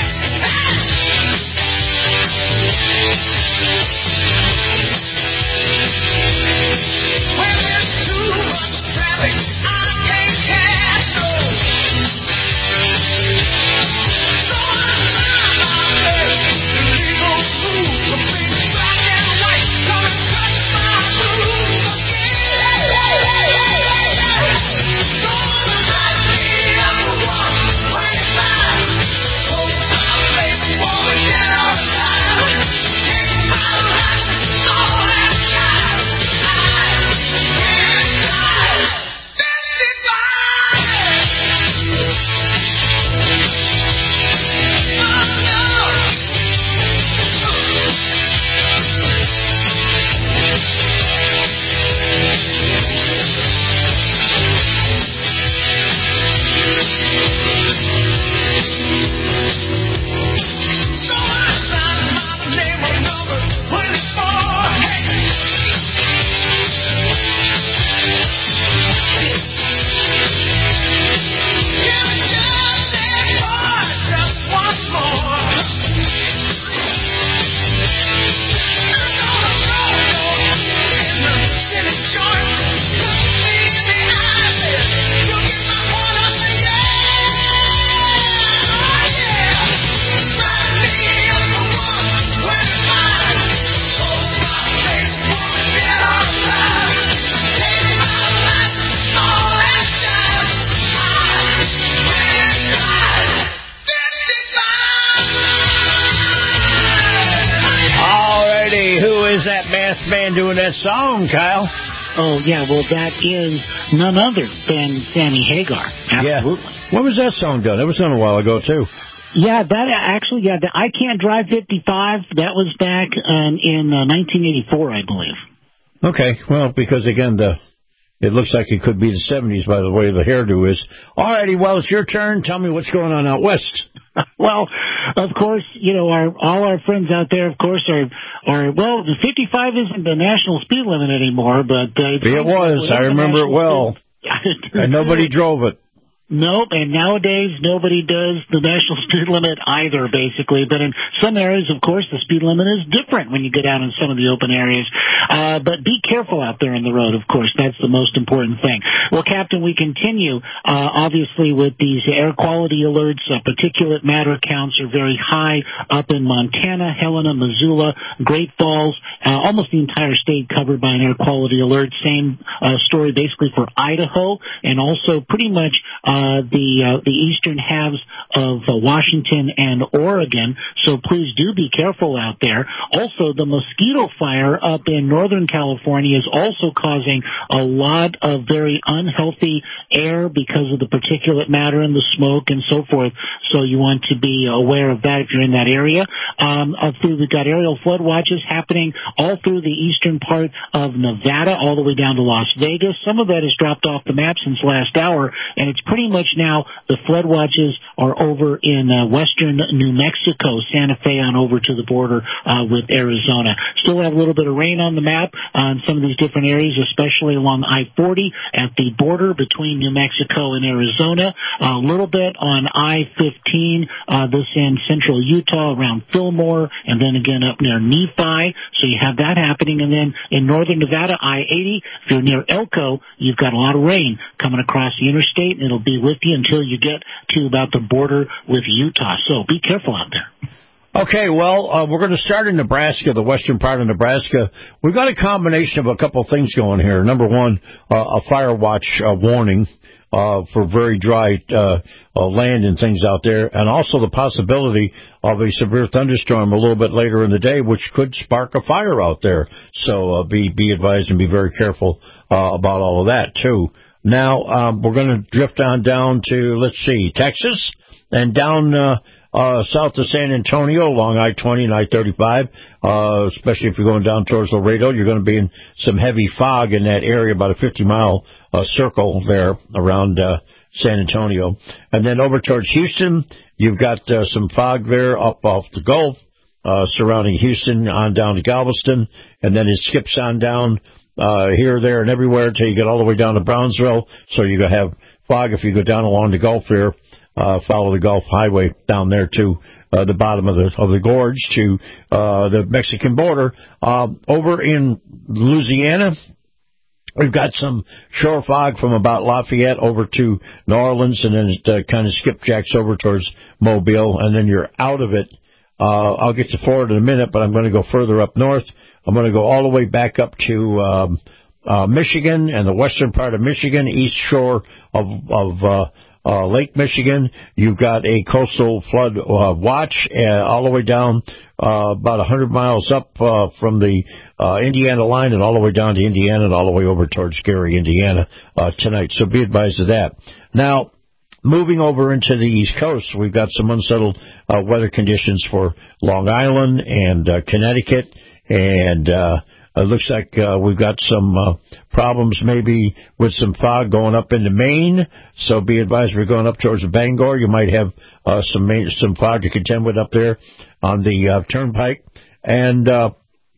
that song, Kyle? Oh, yeah, well, that is none other than Sammy Hagar. Absolutely. Yeah. When was that song done? It was done a while ago, too. Yeah, that actually, yeah, the I Can't Drive fifty-five, that was back um, in uh, nineteen eighty-four, I believe. Okay, well, because, again, the it looks like it could be the seventies by the way the hairdo is. All righty, well, it's your turn. Tell me what's going on out west. Well, of course, you know, our all our friends out there, of course, are, are well, the fifty-five isn't the national speed limit anymore, but... Uh, it was. I remember it well. And nobody drove it. Nope, and nowadays nobody does the national speed limit either, basically. But in some areas, of course, the speed limit is different when you get out in some of the open areas. Uh, but be careful out there on the road, of course. That's the most important thing. Well, Captain, we continue, uh, obviously, with these air quality alerts. Uh, particulate matter counts are very high up in Montana, Helena, Missoula, Great Falls, uh, almost the entire state covered by an air quality alert. Same uh, story basically for Idaho, and also pretty much uh, Uh, the uh, the eastern halves of uh, Washington and Oregon, so please do be careful out there. Also, the mosquito fire up in Northern California is also causing a lot of very unhealthy air because of the particulate matter and the smoke and so forth, so you want to be aware of that if you're in that area. Um, uh, through, we've got aerial flood watches happening all through the eastern part of Nevada, all the way down to Las Vegas. Some of that has dropped off the map since last hour, and it's pretty much now the flood watches are over in uh, western New Mexico, Santa Fe on over to the border uh, with Arizona. Still have a little bit of rain on the map on some of these different areas, especially along I forty at the border between New Mexico and Arizona. A little bit on I fifteen, uh, this in central Utah around Fillmore, and then again up near Nephi. So you have that happening. And then in northern Nevada, I eighty, if you're near Elko, you've got a lot of rain coming across the interstate, and it'll be with you until you get to about the border with Utah. So be careful out there. Okay, well, uh, we're going to start in Nebraska, the western part of Nebraska. We've got a combination of a couple of things going here. Number one, uh, a fire watch uh, warning uh, for very dry uh, uh, land and things out there, and also the possibility of a severe thunderstorm a little bit later in the day, which could spark a fire out there. So uh, be be advised and be very careful uh, about all of that, too. Now, um, we're going to drift on down to, let's see, Texas, and down uh, uh, south of San Antonio along I twenty and I thirty-five, uh, especially if you're going down towards Laredo. You're going to be in some heavy fog in that area, about a fifty-mile uh, circle there around uh, San Antonio. And then over towards Houston, you've got uh, some fog there up off the Gulf, uh, surrounding Houston on down to Galveston, and then it skips on down Uh, here, there, and everywhere until you get all the way down to Brownsville. So you're going to have fog if you go down along the Gulf here, uh, follow the Gulf Highway down there to uh, the bottom of the of the gorge to uh, the Mexican border. Um, over in Louisiana, we've got some shore fog from about Lafayette over to New Orleans, and then it uh, kind of skipjacks over towards Mobile, and then you're out of it. Uh, I'll get to Florida in a minute, but I'm going to go further up north. I'm going to go all the way back up to um, uh, Michigan and the western part of Michigan, east shore of, of uh, uh, Lake Michigan. You've got a coastal flood uh, watch uh, all the way down uh, about one hundred miles up uh, from the uh, Indiana line and all the way down to Indiana and all the way over towards Gary, Indiana uh, tonight. So be advised of that. Now, moving over into the East Coast, we've got some unsettled uh, weather conditions for Long Island and uh, Connecticut. And uh, it looks like uh, we've got some uh, problems maybe with some fog going up into Maine. So be advised, we're going up towards Bangor. You might have uh, some some fog to contend with up there on the uh, turnpike. And uh,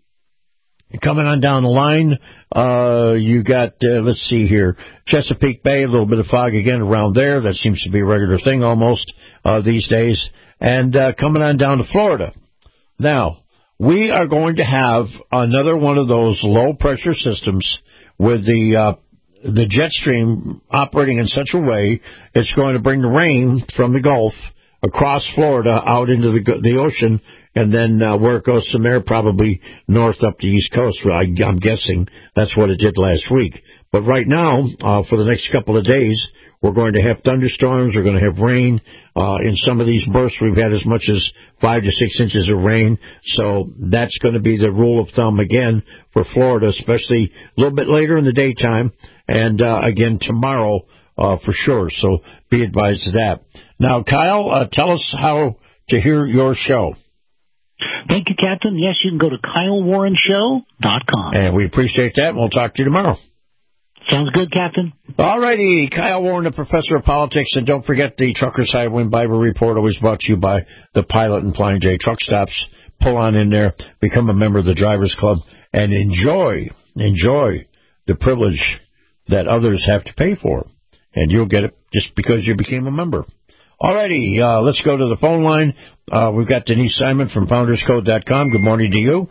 coming on down the line, uh, you got, uh, let's see here, Chesapeake Bay, a little bit of fog again around there. That seems to be a regular thing almost uh, these days. And uh, coming on down to Florida. Now, we are going to have another one of those low-pressure systems with the uh, the jet stream operating in such a way it's going to bring the rain from the Gulf across Florida out into the the ocean, and then uh, where it goes from there, probably north up the East Coast. I, I'm guessing that's what it did last week. But right now, uh, for the next couple of days, we're going to have thunderstorms. We're going to have rain. Uh, in some of these bursts, we've had as much as five to six inches of rain. So that's going to be the rule of thumb again for Florida, especially a little bit later in the daytime, and uh, again tomorrow uh, for sure. So be advised of that. Now, Kyle, uh, tell us how to hear your show. Thank you, Captain. Yes, you can go to Kyle Warren Show dot com. And we appreciate that, and we'll talk to you tomorrow. Sounds good, Captain. All righty. Kyle Warren, the professor of politics. And don't forget the Truckers Highway and Byway Report, always brought to you by the Pilot and Flying J Truck Stops. Pull on in there, become a member of the Drivers Club, and enjoy, enjoy the privilege that others have to pay for. And you'll get it just because you became a member. All righty. Uh, let's go to the phone line. Uh, we've got Denise Simon from Founders Code dot com. Good morning to you.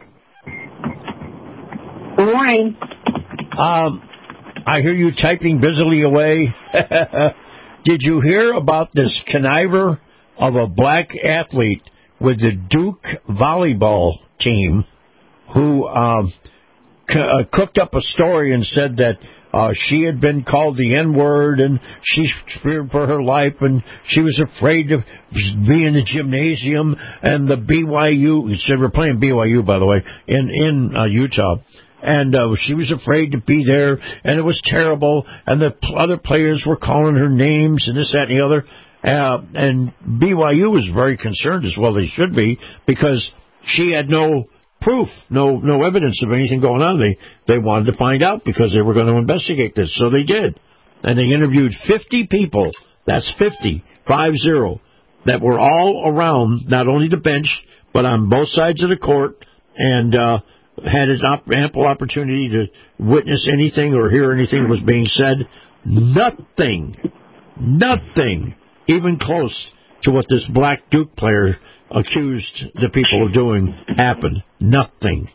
Good morning. Um, I hear you typing busily away. Did you hear about this conniver of a black athlete with the Duke volleyball team who um, c- uh, cooked up a story and said that uh, she had been called the N-word and she feared for her life and she was afraid to be in the gymnasium and the B Y U, she said we're playing B Y U, by the way, in, in uh, Utah. And uh, she was afraid to be there, and it was terrible, and the other players were calling her names and this, that, and the other. Uh, and B Y U was very concerned, as well they should be, because she had no proof, no no evidence of anything going on. They, they wanted to find out because they were going to investigate this, so they did. And they interviewed fifty people, that's fifty, five zero, that were all around, not only the bench, but on both sides of the court, and uh had an ample opportunity to witness anything or hear anything that was being said. Nothing, nothing even close to what this black Duke player accused the people of doing happened. Nothing.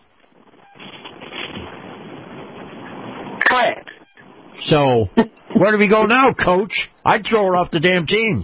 Correct. So, where do we go now, Coach? I'd throw her off the damn team.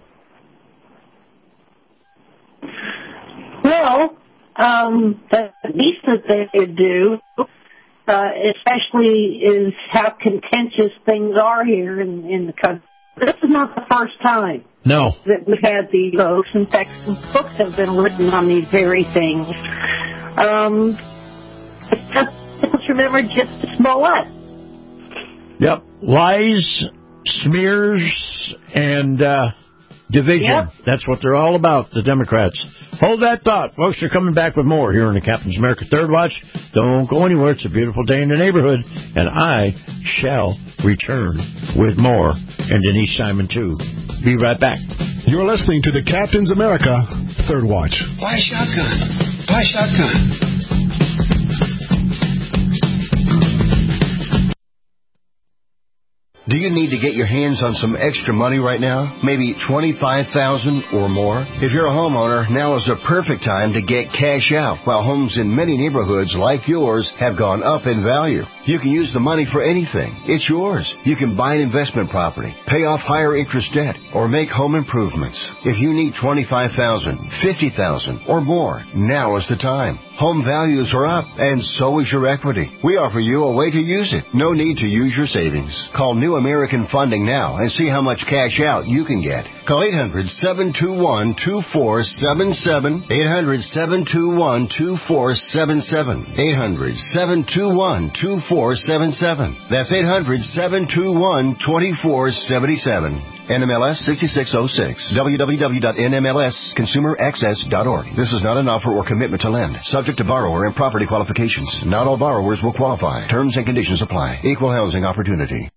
Well, Um, the least that they could do, uh, especially is how contentious things are here in, in the country. This is not the first time. No. That we've had these votes. In fact, some books have been written on these very things. Um, let's remember just Smollett. Yep. Lies, smears, and uh, division. Yep. That's what they're all about, the Democrats. Hold that thought. Folks are coming back with more here in the Captain's America Third Watch. Don't go anywhere. It's a beautiful day in the neighborhood. And I shall return with more. And Denise Simon, too. Be right back. You're listening to the Captain's America Third Watch. Buy a shotgun. Buy a shotgun. Do you need to get your hands on some extra money right now? Maybe twenty-five thousand dollars or more? If you're a homeowner, now is the perfect time to get cash out while homes in many neighborhoods like yours have gone up in value. You can use the money for anything. It's yours. You can buy an investment property, pay off higher interest debt, or make home improvements. If you need twenty-five thousand dollars, fifty thousand dollars or more, now is the time. Home values are up, and so is your equity. We offer you a way to use it. No need to use your savings. Call New American Funding now and see how much cash out you can get. Call eight hundred, seven two one, two four seven seven, eight hundred, seven two one, two four seven seven, eight hundred, seven two one, two four seven seven. That's eight hundred, seven two one, two four seven seven. N M L S sixty-six oh six. w w w dot n m l s consumer access dot org. This is not an offer or commitment to lend. Subject to borrower and property qualifications. Not all borrowers will qualify. Terms and conditions apply. Equal housing opportunity.